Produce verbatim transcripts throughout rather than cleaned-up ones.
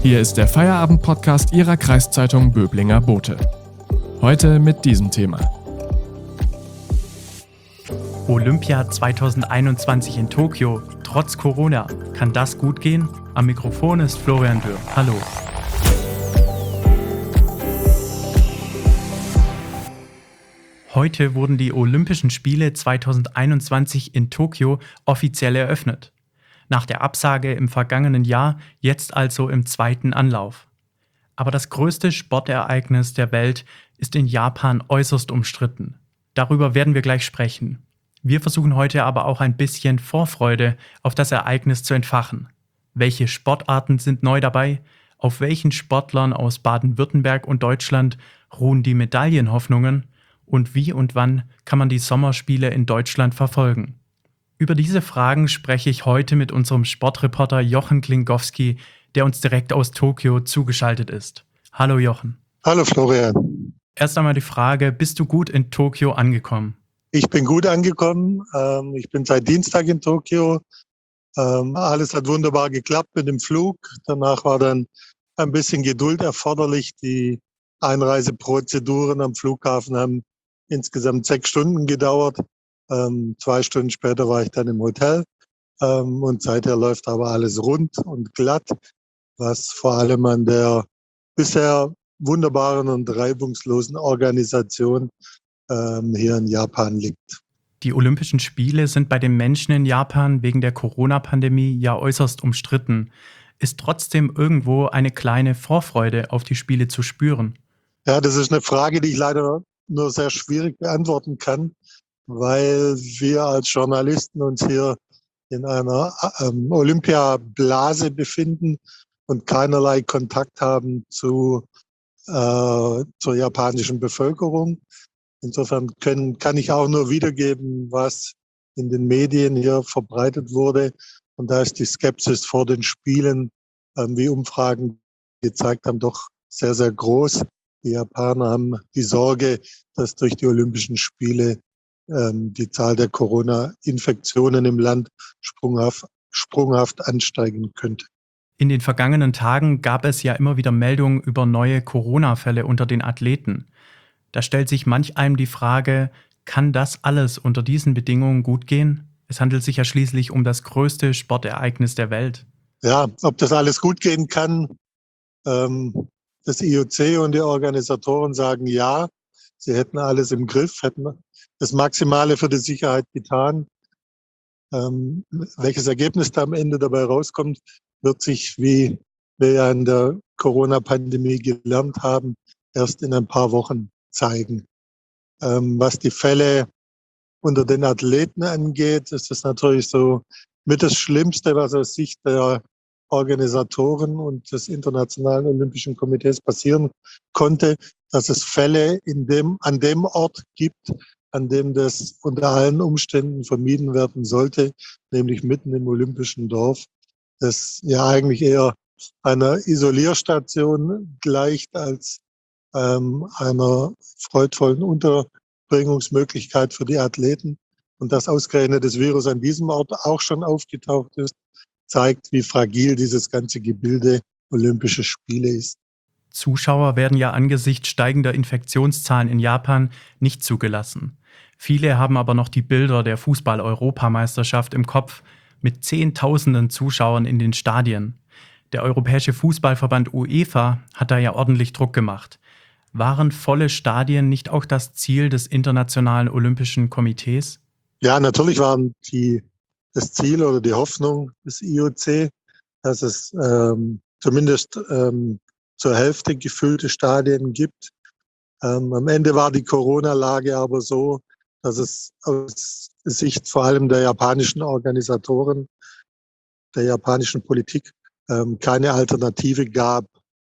Hier ist der Feierabend-Podcast Ihrer Kreiszeitung Böblinger Bote. Heute mit diesem Thema. Olympia zwanzig einundzwanzig in Tokio, trotz Corona. Kann das gut gehen? Am Mikrofon ist Florian Dürr. Hallo. Heute wurden die Olympischen Spiele zwanzig einundzwanzig in Tokio offiziell eröffnet. Nach der Absage im vergangenen Jahr, jetzt also im zweiten Anlauf. Aber das größte Sportereignis der Welt ist in Japan äußerst umstritten. Darüber werden wir gleich sprechen. Wir versuchen heute aber auch ein bisschen Vorfreude auf das Ereignis zu entfachen. Welche Sportarten sind neu dabei? Auf welchen Sportlern aus Baden-Württemberg und Deutschland ruhen die Medaillenhoffnungen? Und wie und wann kann man die Sommerspiele in Deutschland verfolgen? Über diese Fragen spreche ich heute mit unserem Sportreporter Jochen Klingowski, der uns direkt aus Tokio zugeschaltet ist. Hallo Jochen. Hallo Florian. Erst einmal die Frage, bist du gut in Tokio angekommen? Ich bin gut angekommen. Ähm, ich bin seit Dienstag in Tokio. Ähm, alles hat wunderbar geklappt mit dem Flug. Danach war dann ein bisschen Geduld erforderlich. Die Einreiseprozeduren am Flughafen haben insgesamt sechs Stunden gedauert. Ähm, zwei Stunden später war ich dann im Hotel. Ähm, und seither läuft aber alles rund und glatt, was vor allem an der bisher wunderbaren und reibungslosen Organisation ähm, hier in Japan liegt. Die Olympischen Spiele sind bei den Menschen in Japan wegen der Corona-Pandemie ja äußerst umstritten. Ist trotzdem irgendwo eine kleine Vorfreude auf die Spiele zu spüren? Ja, das ist eine Frage, die ich leider nur sehr schwierig beantworten kann, weil wir als Journalisten uns hier in einer ähm, Olympiablase befinden und keinerlei Kontakt haben zu, äh, zur japanischen Bevölkerung. Insofern können, kann ich auch nur wiedergeben, was in den Medien hier verbreitet wurde. Und da ist die Skepsis vor den Spielen, ähm, wie Umfragen gezeigt haben, doch sehr, sehr groß. Die Japaner haben die Sorge, dass durch die Olympischen Spiele ähm, die Zahl der Corona-Infektionen im Land sprunghaft, sprunghaft ansteigen könnte. In den vergangenen Tagen gab es ja immer wieder Meldungen über neue Corona-Fälle unter den Athleten. Da stellt sich manch einem die Frage, kann das alles unter diesen Bedingungen gut gehen? Es handelt sich ja schließlich um das größte Sportereignis der Welt. Ja, ob das alles gut gehen kann, ähm, das I O C und die Organisatoren sagen ja, sie hätten alles im Griff, hätten das Maximale für die Sicherheit getan. Ähm, welches Ergebnis da am Ende dabei rauskommt, wird sich, wie wir ja in der Corona-Pandemie gelernt haben, erst in ein paar Wochen zeigen. Ähm, was die Fälle unter den Athleten angeht, ist das natürlich so mit das Schlimmste, was aus Sicht der Organisatoren und des Internationalen Olympischen Komitees passieren konnte, dass es Fälle in dem, an dem Ort gibt, an dem das unter allen Umständen vermieden werden sollte, nämlich mitten im Olympischen Dorf, das ja eigentlich eher einer Isolierstation gleicht als ähm, einer freudvollen Unterbringungsmöglichkeit für die Athleten. Und dass ausgerechnet das Virus an diesem Ort auch schon aufgetaucht ist, zeigt, wie fragil dieses ganze Gebilde Olympische Spiele ist. Zuschauer werden ja angesichts steigender Infektionszahlen in Japan nicht zugelassen. Viele haben aber noch die Bilder der Fußball-Europameisterschaft im Kopf mit Zehntausenden Zuschauern in den Stadien. Der Europäische Fußballverband UEFA hat da ja ordentlich Druck gemacht. Waren volle Stadien nicht auch das Ziel des Internationalen Olympischen Komitees? Ja, natürlich waren die das Ziel oder die Hoffnung des I O C, dass es ähm, zumindest ähm, zur Hälfte gefüllte Stadien gibt. Ähm, am Ende war die Corona-Lage aber so, dass es aus Sicht vor allem der japanischen Organisatoren, der japanischen Politik ähm, keine Alternative gab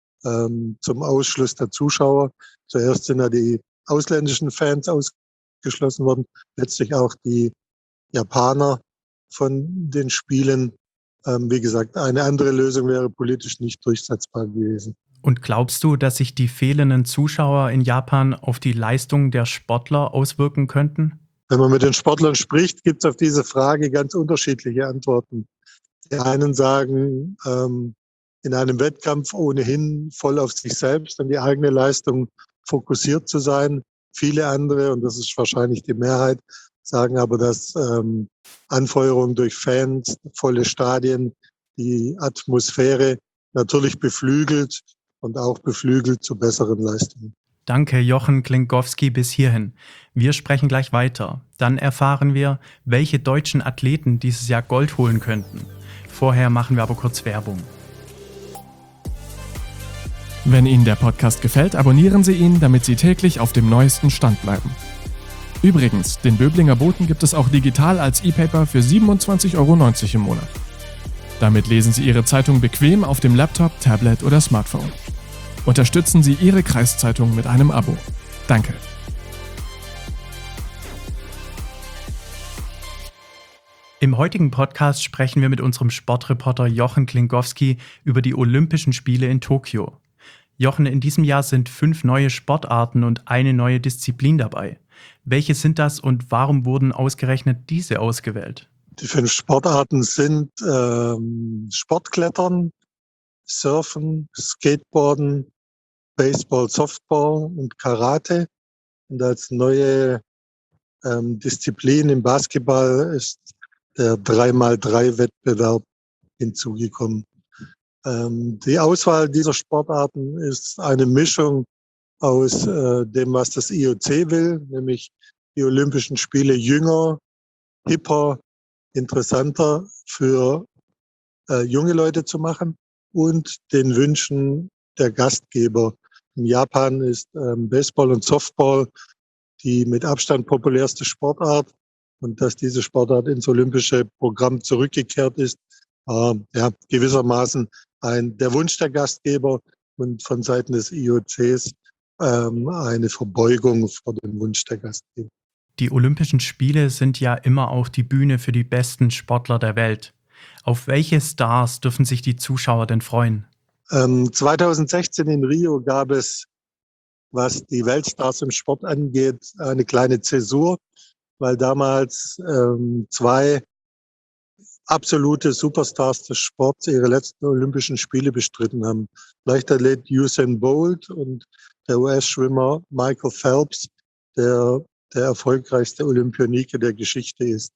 ähm, zum Ausschluss der Zuschauer. Zuerst sind ja die ausländischen Fans ausgeschlossen worden, letztlich auch die Japaner von den Spielen. Ähm, wie gesagt, eine andere Lösung wäre politisch nicht durchsetzbar gewesen. Und glaubst du, dass sich die fehlenden Zuschauer in Japan auf die Leistung der Sportler auswirken könnten? Wenn man mit den Sportlern spricht, gibt es auf diese Frage ganz unterschiedliche Antworten. Die einen sagen, ähm, in einem Wettkampf ohnehin voll auf sich selbst und die eigene Leistung fokussiert zu sein. Viele andere, und das ist wahrscheinlich die Mehrheit, sagen aber, dass ähm, Anfeuerung durch Fans, volle Stadien, die Atmosphäre natürlich beflügelt und auch beflügelt zu besseren Leistungen. Danke, Jochen Klinkowski, bis hierhin. Wir sprechen gleich weiter. Dann erfahren wir, welche deutschen Athleten dieses Jahr Gold holen könnten. Vorher machen wir aber kurz Werbung. Wenn Ihnen der Podcast gefällt, abonnieren Sie ihn, damit Sie täglich auf dem neuesten Stand bleiben. Übrigens, den Böblinger Boten gibt es auch digital als E-Paper für siebenundzwanzig Euro neunzig im Monat. Damit lesen Sie Ihre Zeitung bequem auf dem Laptop, Tablet oder Smartphone. Unterstützen Sie Ihre Kreiszeitung mit einem Abo. Danke. Im heutigen Podcast sprechen wir mit unserem Sportreporter Jochen Klinkowski über die Olympischen Spiele in Tokio. Jochen, in diesem Jahr sind fünf neue Sportarten und eine neue Disziplin dabei. Welche sind das und warum wurden ausgerechnet diese ausgewählt? Die fünf Sportarten sind ähm, Sportklettern, Surfen, Skateboarden, Baseball, Softball und Karate. Und als neue ähm, Disziplin im Basketball ist der drei mal drei Wettbewerb hinzugekommen. Ähm, die Auswahl dieser Sportarten ist eine Mischung aus äh, dem, was das I O C will, nämlich die Olympischen Spiele jünger, hipper, interessanter für äh, junge Leute zu machen und den Wünschen der Gastgeber. In Japan ist ähm, Baseball und Softball die mit Abstand populärste Sportart und dass diese Sportart ins olympische Programm zurückgekehrt ist, äh, ja, gewissermaßen ein, der Wunsch der Gastgeber und von Seiten des I O Cs ähm, eine Verbeugung vor dem Wunsch der Gastgeber. Die Olympischen Spiele sind ja immer auch die Bühne für die besten Sportler der Welt. Auf welche Stars dürfen sich die Zuschauer denn freuen? Ähm, zweitausendsechzehn in Rio gab es, was die Weltstars im Sport angeht, eine kleine Zäsur, weil damals ähm, zwei absolute Superstars des Sports ihre letzten Olympischen Spiele bestritten haben. Leichtathlet Usain Bolt und der U S-Schwimmer Michael Phelps, der der erfolgreichste Olympionike der Geschichte ist.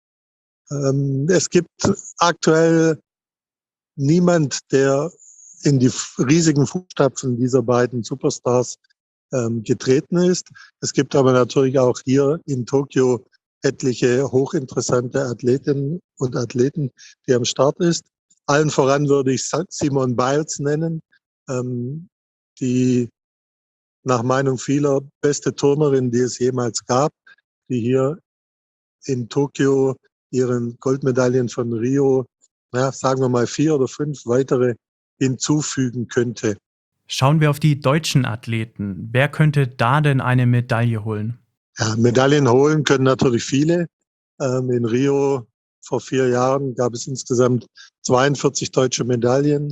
Ähm, es gibt aktuell niemand, der in die riesigen Fußstapfen dieser beiden Superstars ähm, getreten ist. Es gibt aber natürlich auch hier in Tokio etliche hochinteressante Athletinnen und Athleten, die am Start ist. Allen voran würde ich Simone Biles nennen, ähm, die nach Meinung vieler beste Turnerin, die es jemals gab, die hier in Tokio ihren Goldmedaillen von Rio, ja, sagen wir mal vier oder fünf weitere hinzufügen könnte. Schauen wir auf die deutschen Athleten. Wer könnte da denn eine Medaille holen? Ja, Medaillen holen können natürlich viele. Ähm, in Rio vor vier Jahren gab es insgesamt zweiundvierzig deutsche Medaillen.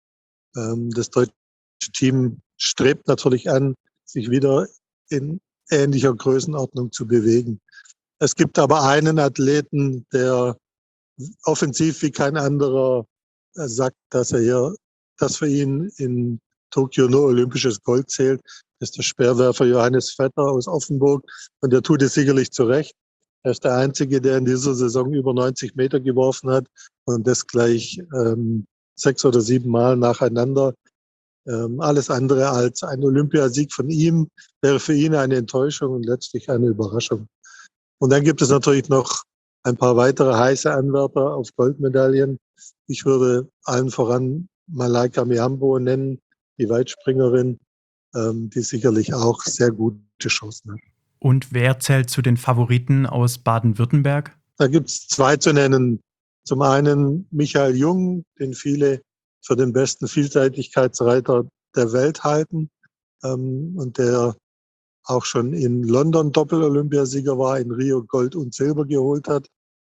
Ähm, das deutsche Team strebt natürlich an, sich wieder in ähnlicher Größenordnung zu bewegen. Es gibt aber einen Athleten, der offensiv wie kein anderer sagt, dass er hier, dass für ihn in Tokio nur olympisches Gold zählt. Das ist der Speerwerfer Johannes Vetter aus Offenburg und der tut es sicherlich zu Recht. Er ist der Einzige, der in dieser Saison über neunzig Meter geworfen hat und das gleich ähm, sechs oder sieben Mal nacheinander. Ähm, alles andere als ein Olympiasieg von ihm wäre für ihn eine Enttäuschung und letztlich eine Überraschung. Und dann gibt es natürlich noch ein paar weitere heiße Anwärter auf Goldmedaillen. Ich würde allen voran Malaika Mihambo nennen, die Weitspringerin, ähm, die sicherlich auch sehr gute Chancen hat. Und wer zählt zu den Favoriten aus Baden-Württemberg? Da gibt es zwei zu nennen. Zum einen Michael Jung, den viele für den besten Vielseitigkeitsreiter der Welt halten ähm, und der auch schon in London Doppel-Olympiasieger war, in Rio Gold und Silber geholt hat.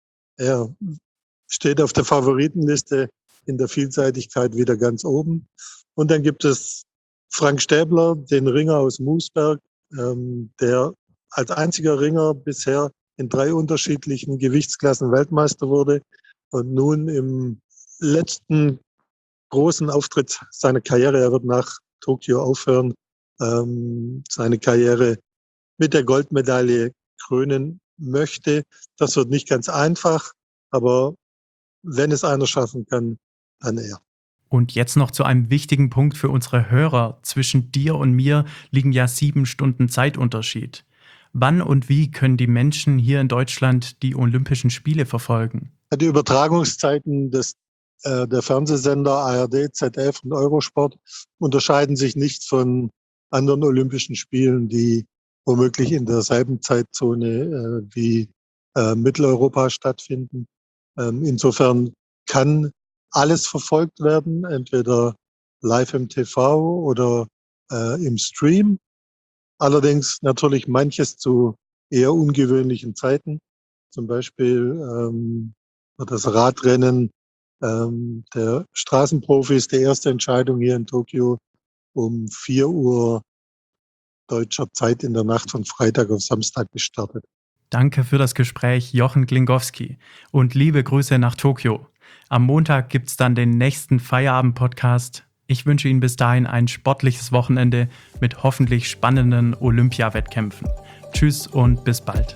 Er steht auf der Favoritenliste in der Vielseitigkeit wieder ganz oben. Und dann gibt es Frank Stäbler, den Ringer aus Moosberg, ähm, der als einziger Ringer bisher in drei unterschiedlichen Gewichtsklassen Weltmeister wurde und nun im letzten großen Auftritt seiner Karriere. Er wird nach Tokio aufhören, ähm, seine Karriere mit der Goldmedaille krönen möchte. Das wird nicht ganz einfach, aber wenn es einer schaffen kann, dann er. Und jetzt noch zu einem wichtigen Punkt für unsere Hörer. Zwischen dir und mir liegen ja sieben Stunden Zeitunterschied. Wann und wie können die Menschen hier in Deutschland die Olympischen Spiele verfolgen? Die Übertragungszeiten des, äh, der Fernsehsender A R D, Z D F und Eurosport unterscheiden sich nicht von anderen Olympischen Spielen, die womöglich in derselben Zeitzone äh, wie äh, Mitteleuropa stattfinden. Ähm, insofern kann alles verfolgt werden, entweder live im T V oder äh, im Stream. Allerdings natürlich manches zu eher ungewöhnlichen Zeiten. Zum Beispiel ähm, das Radrennen ähm, der Straßenprofis, die erste Entscheidung hier in Tokio um vier Uhr deutscher Zeit in der Nacht von Freitag auf Samstag gestartet. Danke für das Gespräch, Jochen Glingowski. Und liebe Grüße nach Tokio. Am Montag gibt's dann den nächsten Feierabend-Podcast. Ich wünsche Ihnen bis dahin ein sportliches Wochenende mit hoffentlich spannenden Olympiawettkämpfen. Tschüss und bis bald.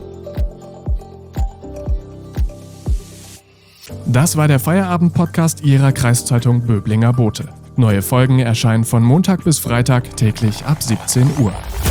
Das war der Feierabend-Podcast Ihrer Kreiszeitung Böblinger Bote. Neue Folgen erscheinen von Montag bis Freitag täglich ab siebzehn Uhr.